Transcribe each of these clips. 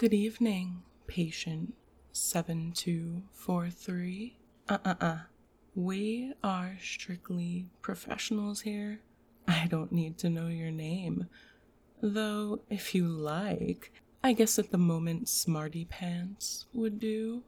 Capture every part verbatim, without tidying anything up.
Good evening, patient seven two four three. Uh-uh-uh. We are strictly professionals here. I don't need to know your name. Though, if you like, I guess at the moment Smarty Pants would do.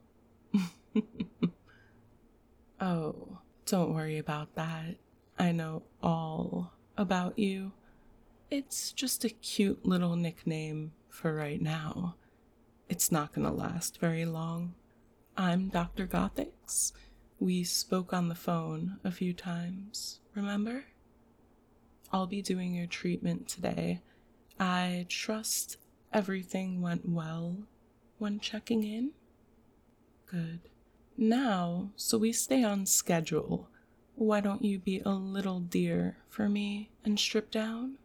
Oh, don't worry about that. I know all about you. It's just a cute little nickname for right now. It's not gonna last very long. I'm Doctor Gothix. We spoke on the phone a few times, remember? I'll be doing your treatment today. I trust everything went well when checking in? Good. Now, so we stay on schedule, why don't you be a little dear for me and strip down?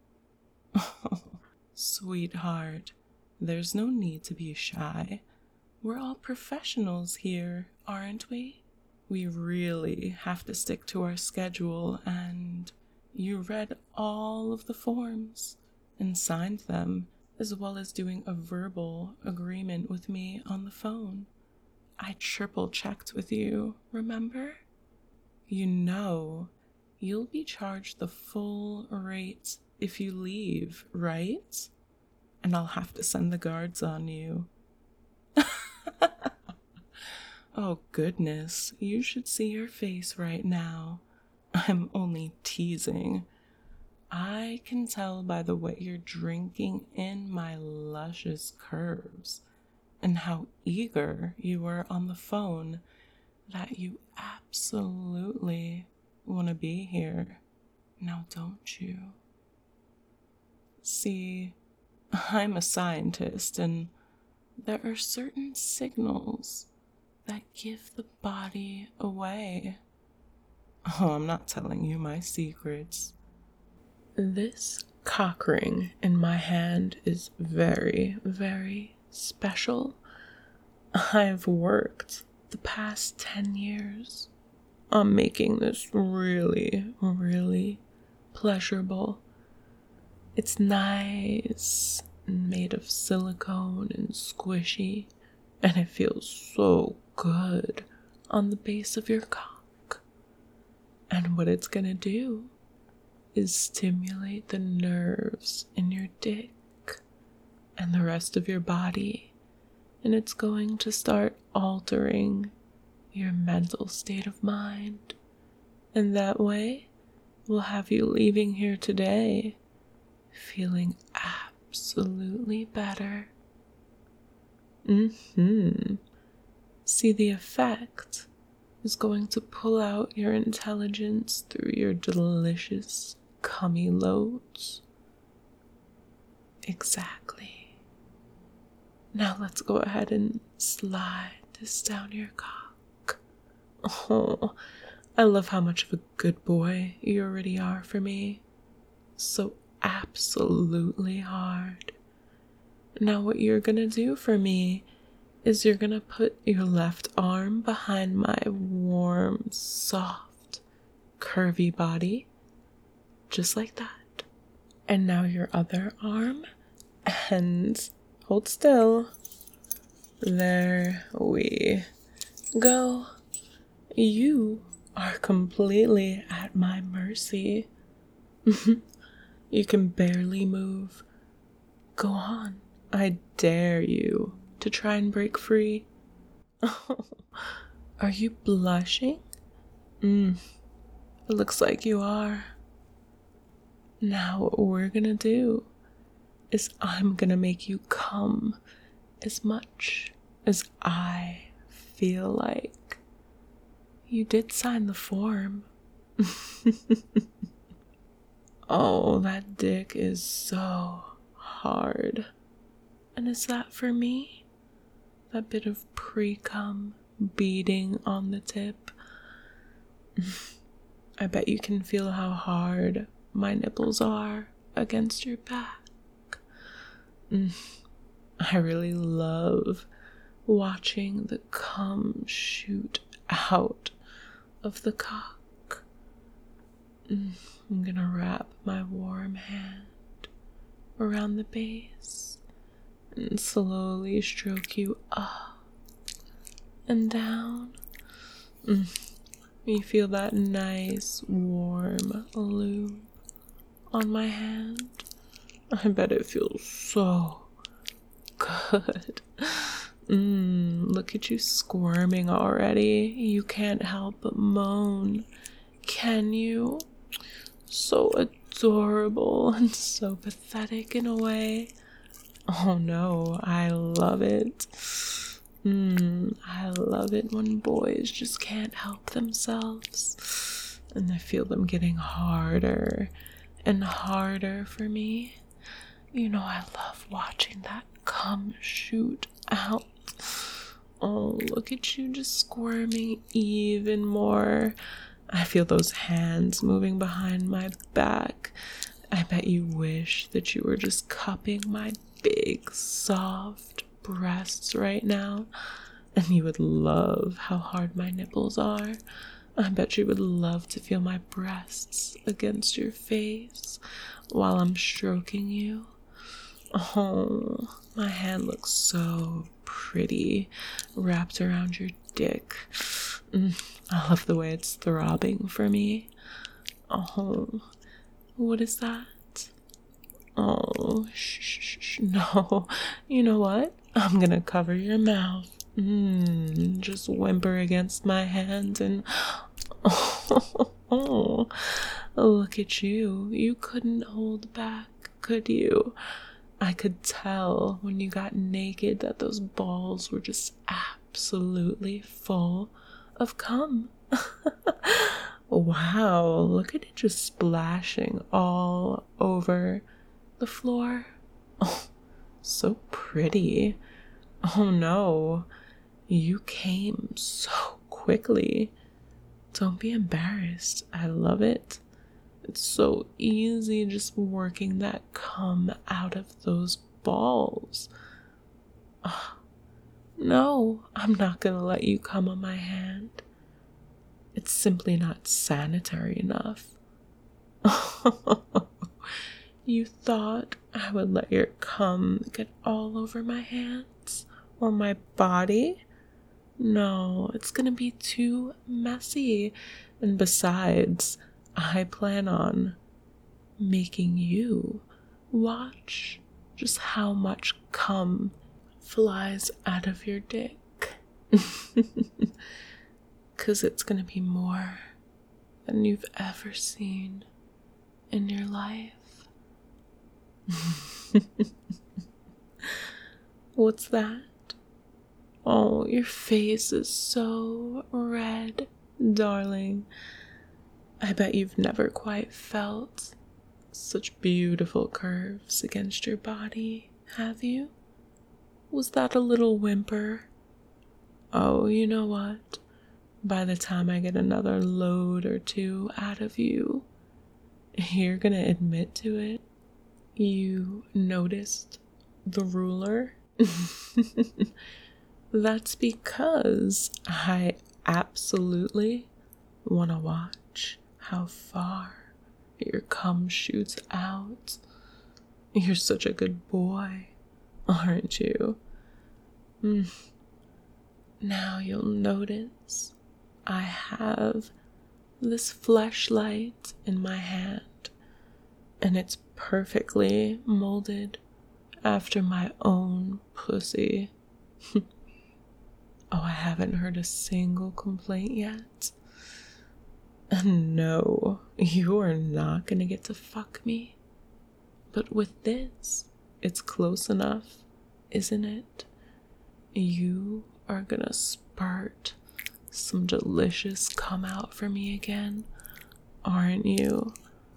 Sweetheart, there's no need to be shy. We're all professionals here, aren't we? We really have to stick to our schedule, and you read all of the forms and signed them, as well as doing a verbal agreement with me on the phone. I triple checked with you, remember? You know, you'll be charged the full rate if you leave, right? And I'll have to send the guards on you. Oh goodness, you should see your face right now. I'm only teasing. I can tell by the way you're drinking in my luscious curves and how eager you were on the phone that you absolutely want to be here. Now don't you? See, I'm a scientist, and there are certain signals that give the body away. Oh, I'm not telling you my secrets. This cock ring in my hand is very, very special. I've worked the past ten years on making this really, really pleasurable. It's nice and made of silicone and squishy, and it feels so good on the base of your cock. And what it's gonna do is stimulate the nerves in your dick and the rest of your body, and it's going to start altering your mental state of mind. And that way, we'll have you leaving here today feeling absolutely better. Mm-hmm. See, the effect is going to pull out your intelligence through your delicious, cummy loads. Exactly. Now let's go ahead and slide this down your cock. Oh, I love how much of a good boy you already are for me. So absolutely hard. Now what you're gonna do for me is you're gonna put your left arm behind my warm, soft, curvy body, just like that. And now your other arm, and hold still. There we go. You are completely at my mercy. You can barely move. Go on. I dare you to try and break free. Are you blushing? Mm, it looks like you are. Now what we're gonna do is I'm gonna make you come as much as I feel like. You did sign the form. Oh, that dick is so hard. And is that for me? That bit of pre-cum beating on the tip? I bet you can feel how hard my nipples are against your back. I really love watching the cum shoot out of the cock. I'm gonna wrap my warm hand around the base and and slowly stroke you up and down. Mm. You feel that nice, warm lube on my hand. I bet it feels so good. Mmm, look at you squirming already. You can't help but moan, can you? So adorable and so pathetic in a way. Oh no, I love it. Mmm, I love it when boys just can't help themselves. And I feel them getting harder and harder for me. You know, I love watching that cum shoot out. Oh, look at you just squirming even more. I feel those hands moving behind my back. I bet you wish that you were just cupping my big, soft breasts right now. And you would love how hard my nipples are. I bet you would love to feel my breasts against your face while I'm stroking you. Oh, my hand looks so pretty wrapped around your dick. Mm, I love the way it's throbbing for me. Oh, what is that? Oh, shh, shh, shh, no. You know what? I'm gonna cover your mouth. Mmm, just whimper against my hand and oh, oh, look at you. You couldn't hold back, could you? I could tell when you got naked that those balls were just absolutely full of cum. Wow, look at it just splashing all over the floor. Oh, so pretty. Oh no, you came so quickly. Don't be embarrassed. I love it. It's so easy just working that cum out of those balls. Oh, no, I'm not gonna let you come on my hand. It's simply not sanitary enough. You thought I would let your cum get all over my hands or my body? No, it's gonna be too messy. And besides, I plan on making you watch just how much cum flies out of your dick. 'Cause it's gonna be more than you've ever seen in your life. What's that? Oh, your face is so red, darling. I bet you've never quite felt such beautiful curves against your body, have you? Was that a little whimper? Oh, you know what? By the time I get another load or two out of you, you're gonna admit to it. You noticed the ruler? That's because I absolutely want to watch how far your cum shoots out. You're such a good boy, aren't you? Mm. Now you'll notice I have this fleshlight in my hand, and it's perfectly molded after my own pussy. Oh, I haven't heard a single complaint yet. And no, you are not gonna get to fuck me. But with this, it's close enough, isn't it? You are gonna spurt some delicious cum out for me again, aren't you?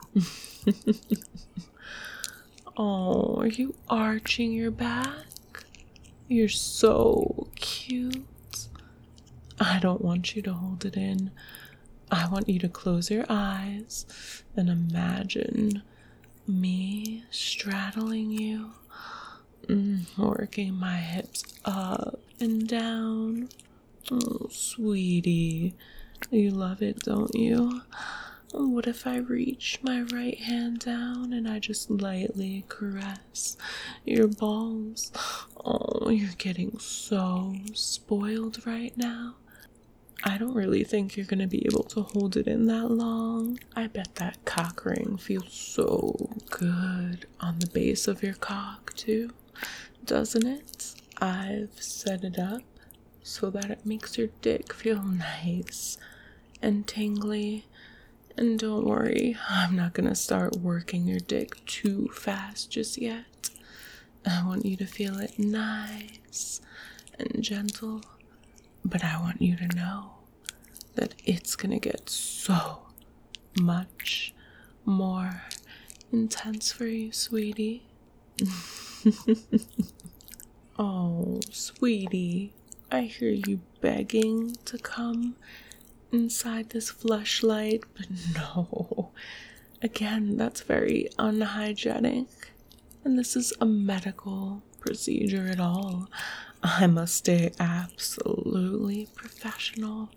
Oh, are you arching your back? You're so cute. I don't want you to hold it in. I want you to close your eyes and imagine me straddling you, mm, working my hips up and down. Oh, sweetie, you love it, don't you? What if I reach my right hand down and I just lightly caress your balls? Oh, you're getting so spoiled right now. I don't really think you're gonna be able to hold it in that long. I bet that cock ring feels so good on the base of your cock too, doesn't it? I've set it up so that it makes your dick feel nice and tingly. And don't worry, I'm not gonna start working your dick too fast just yet. I want you to feel it nice and gentle, but I want you to know that it's gonna get so much more intense for you, sweetie. Oh, sweetie, I hear you begging to come inside this fleshlight, but no. Again, that's very unhygienic, and this is a medical procedure at all. I must stay absolutely professional.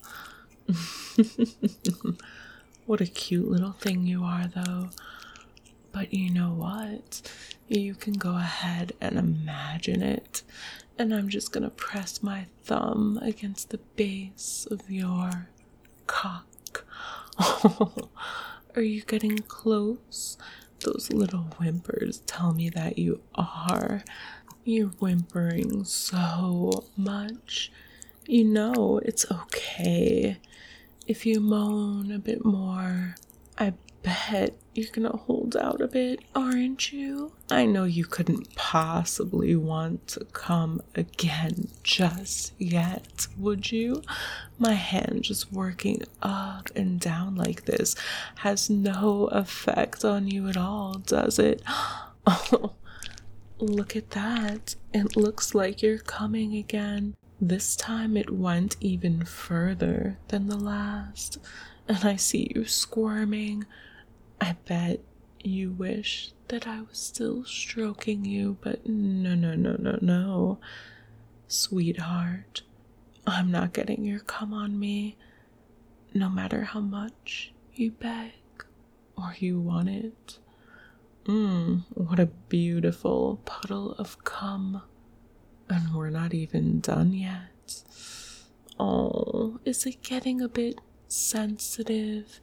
What a cute little thing you are, though. But you know what? You can go ahead and imagine it. And I'm just gonna press my thumb against the base of your cock. Oh, are you getting close? Those little whimpers tell me that you are. You're whimpering so much. You know it's okay if you moan a bit more. I bet you're gonna hold out a bit, aren't you? I know you couldn't possibly want to come again just yet, would you? My hand just working up and down like this has no effect on you at all, does it? Oh, look at that. It looks like you're coming again. This time it went even further than the last, and I see you squirming. I bet you wish that I was still stroking you, but no, no, no, no, no. Sweetheart, I'm not getting your cum on me, no matter how much you beg or you want it. Mmm, what a beautiful puddle of cum. And we're not even done yet. Oh, is it getting a bit sensitive?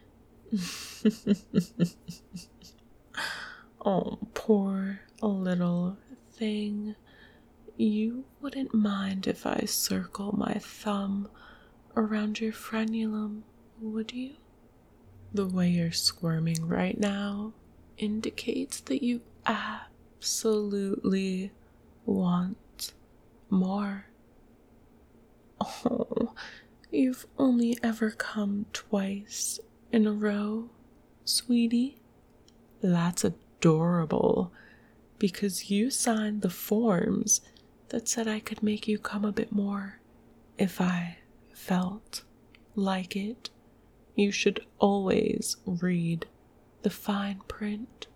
Oh, poor little thing. You wouldn't mind if I circle my thumb around your frenulum, would you? The way you're squirming right now indicates that you absolutely want more. Oh, you've only ever come twice in a row, sweetie? That's adorable, because you signed the forms that said I could make you come a bit more if I felt like it. You should always read the fine print.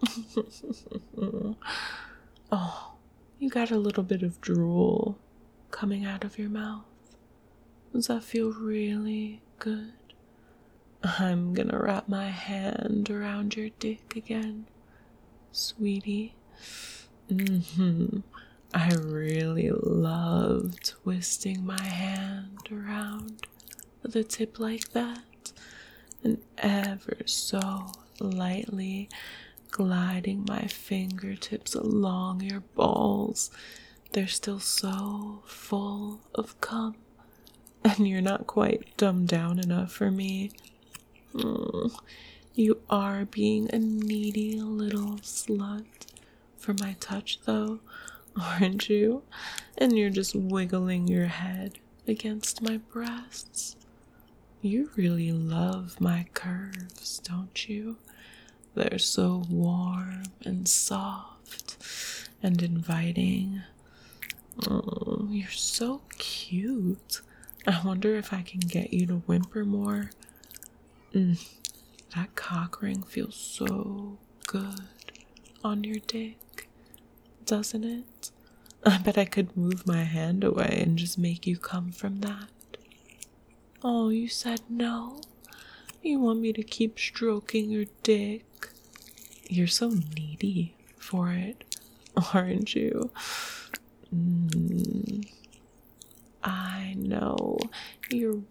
Oh, you got a little bit of drool coming out of your mouth. Does that feel really good? I'm gonna wrap my hand around your dick again, sweetie. Mm-hmm. I really love twisting my hand around the tip like that, and ever so lightly gliding my fingertips along your balls. They're still so full of cum, and you're not quite dumbed down enough for me. Mm, you are being a needy little slut for my touch, though, aren't you? And you're just wiggling your head against my breasts. You really love my curves, don't you? They're so warm and soft and inviting. Oh, you're so cute. I wonder if I can get you to whimper more. Mm, that cock ring feels so good on your dick, doesn't it? I bet I could move my hand away and just make you come from that. Oh, you said no? You want me to keep stroking your dick? You're so needy for it, aren't you?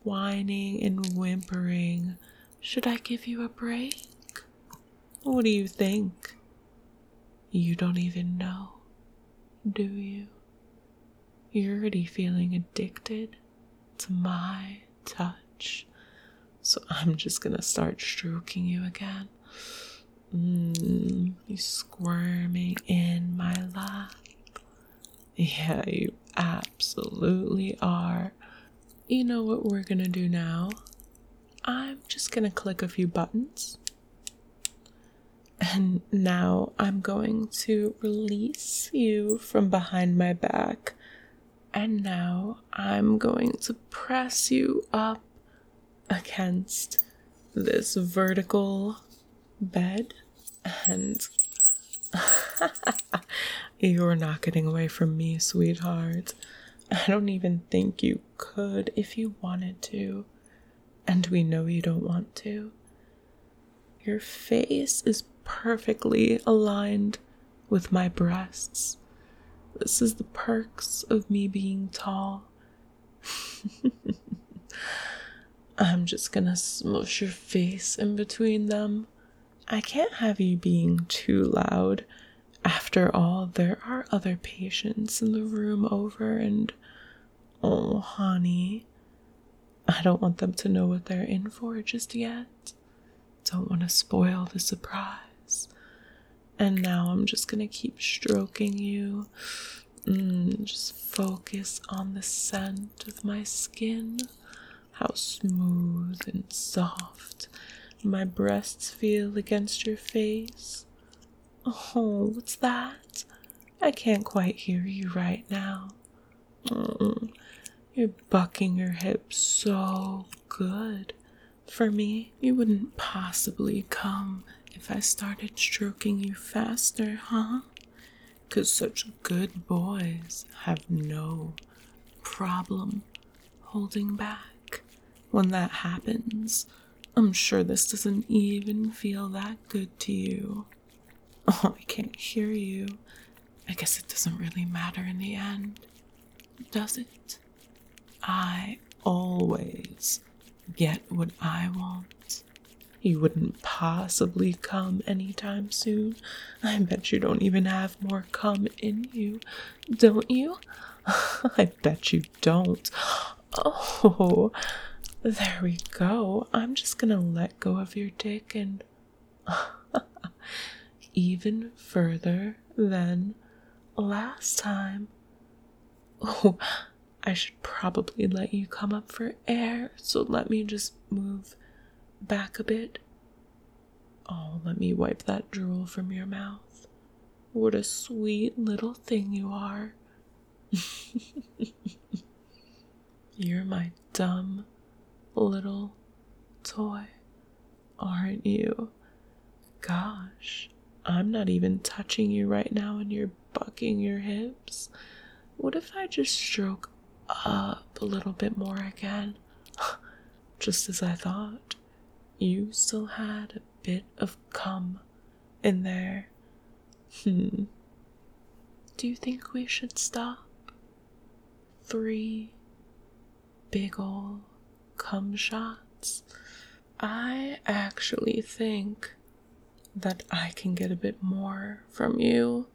whining and whimpering. Should I give you a break? What do you think? You don't even know, do you? You're already feeling addicted to my touch. So I'm just gonna start stroking you again. Mmm, you squirming in my lap. Yeah, you absolutely are. You know what we're gonna do now? I'm just gonna click a few buttons. And now I'm going to release you from behind my back. And now I'm going to press you up against this vertical bed. And you're not getting away from me, sweetheart. I don't even think you could if you wanted to. And we know you don't want to. Your face is perfectly aligned with my breasts. This is the perks of me being tall. I'm just gonna smush your face in between them. I can't have you being too loud. After all, there are other patients in the room over, and oh, honey, I don't want them to know what they're in for just yet. Don't want to spoil the surprise. And now I'm just gonna keep stroking you. Mm, just focus on the scent of my skin. How smooth and soft my breasts feel against your face. Oh, what's that? I can't quite hear you right now. Mm, you're bucking your hips so good. For me, you wouldn't possibly come if I started stroking you faster, huh? 'Cause such good boys have no problem holding back. When that happens, I'm sure this doesn't even feel that good to you. Oh, I can't hear you. I guess it doesn't really matter in the end, does it? I always get what I want. You wouldn't possibly come anytime soon. I bet you don't even have more cum in you, don't you? I bet you don't. Oh, there we go. I'm just gonna let go of your dick and even further than last time. Oh, I should probably let you come up for air, so let me just move back a bit. Oh, let me wipe that drool from your mouth. What a sweet little thing you are. You're my dumb little toy, aren't you? Gosh, I'm not even touching you right now and you're bucking your hips. What if I just stroke up a little bit more again? Just as I thought, you still had a bit of cum in there. Hmm. Do you think we should stop? Three big ol' cum shots? I actually think that I can get a bit more from you.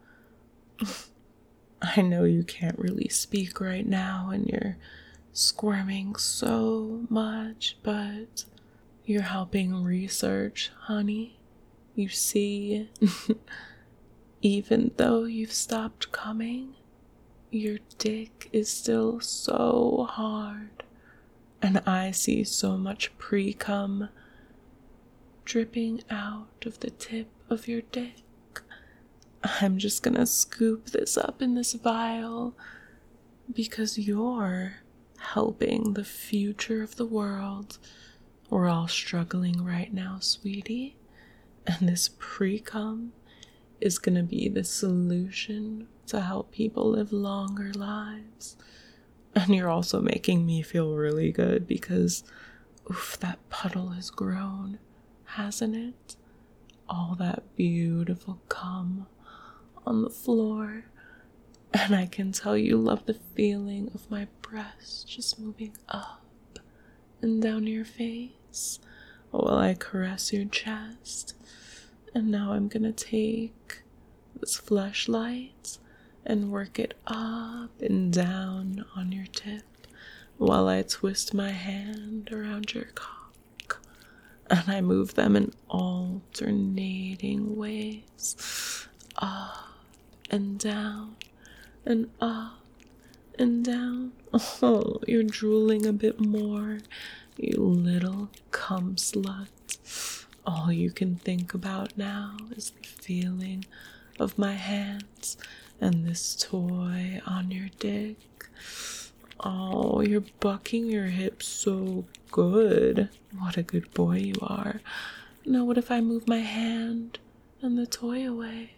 I know you can't really speak right now and you're squirming so much, but you're helping research, honey. You see, even though you've stopped coming, your dick is still so hard, and I see so much pre-cum dripping out of the tip of your dick. I'm just gonna scoop this up in this vial because you're helping the future of the world. We're all struggling right now, sweetie, and this pre-cum is gonna be the solution to help people live longer lives. And you're also making me feel really good because, oof, that puddle has grown, hasn't it? All that beautiful cum on the floor. And I can tell you love the feeling of my breasts just moving up and down your face while I caress your chest. And now I'm gonna take this fleshlight and work it up and down on your tip while I twist my hand around your cock. And I move them in alternating ways, up and down, and up and down. Oh, you're drooling a bit more, you little cum slut. All you can think about now is the feeling of my hands and this toy on your dick. Oh, you're bucking your hips so good. What a good boy you are. Now what if I move my hand and the toy away?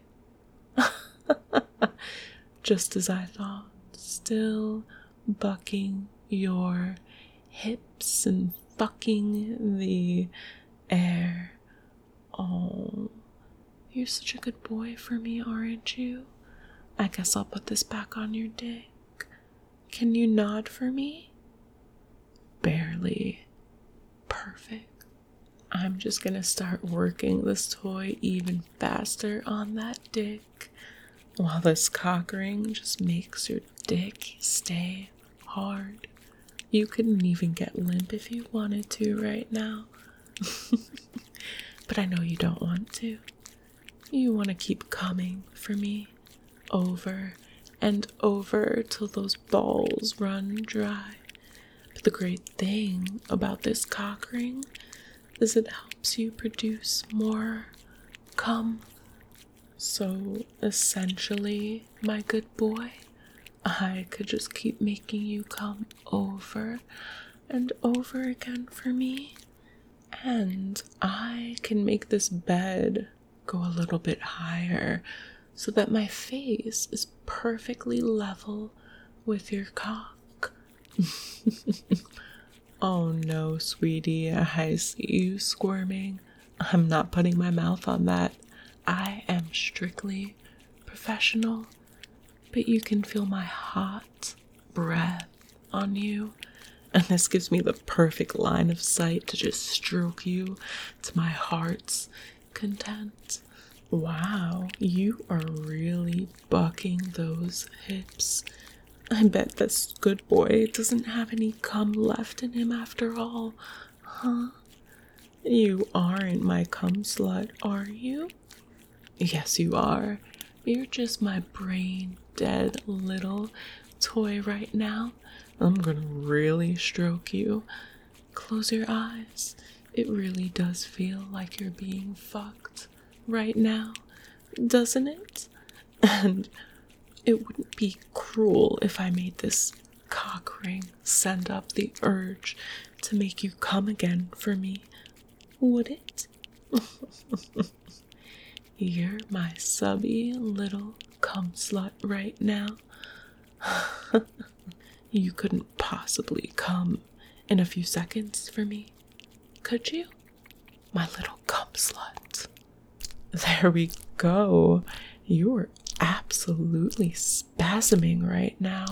Just as I thought, still bucking your hips and fucking the air. Oh, you're such a good boy for me, aren't you? I guess I'll put this back on your dick. Can you nod for me? Barely. Perfect. I'm just gonna start working this toy even faster on that dick, while this cock ring just makes your dick stay hard. You couldn't even get limp if you wanted to right now. But I know you don't want to. You want to keep coming for me over and over till those balls run dry. But the great thing about this cock ring is it helps you produce more cum. So essentially, my good boy, I could just keep making you come over and over again for me. And I can make this bed go a little bit higher so that my face is perfectly level with your cock. Oh no, sweetie, I see you squirming. I'm not putting my mouth on that. I am strictly professional, but you can feel my hot breath on you. And this gives me the perfect line of sight to just stroke you to my heart's content. Wow, you are really bucking those hips. I bet this good boy doesn't have any cum left in him after all, huh? You aren't my cum slut, are you? Yes, you are. You're just my brain dead little toy right now. I'm gonna really stroke you. Close your eyes. It really does feel like you're being fucked right now, doesn't it? And it wouldn't be cruel if I made this cock ring send up the urge to make you come again for me, would it? You're my subby little cum slut right now. You couldn't possibly come in a few seconds for me, could you? My little cum slut. There we go. You're absolutely spasming right now.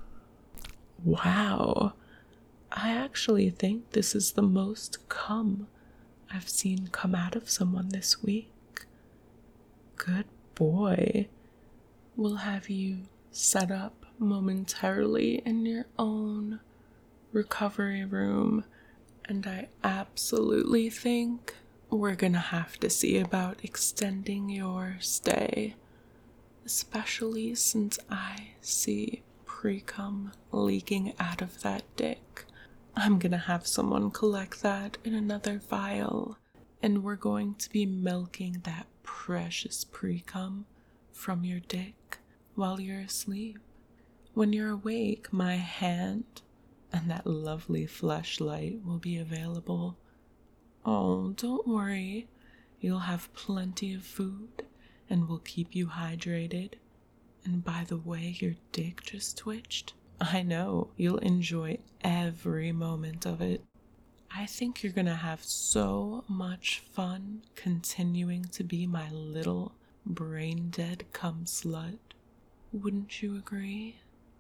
Wow. I actually think this is the most cum I've seen come out of someone this week. Good boy. We'll have you set up momentarily in your own recovery room, and I absolutely think we're gonna have to see about extending your stay, especially since I see pre-cum leaking out of that dick. I'm gonna have someone collect that in another vial, and we're going to be milking that precious pre-cum from your dick while you're asleep. When you're awake, my hand and that lovely fleshlight will be available. Oh, don't worry. You'll have plenty of food and we'll keep you hydrated. And by the way, your dick just twitched. I know, you'll enjoy every moment of it. I think you're gonna have so much fun continuing to be my little brain-dead cum slut. Wouldn't you agree?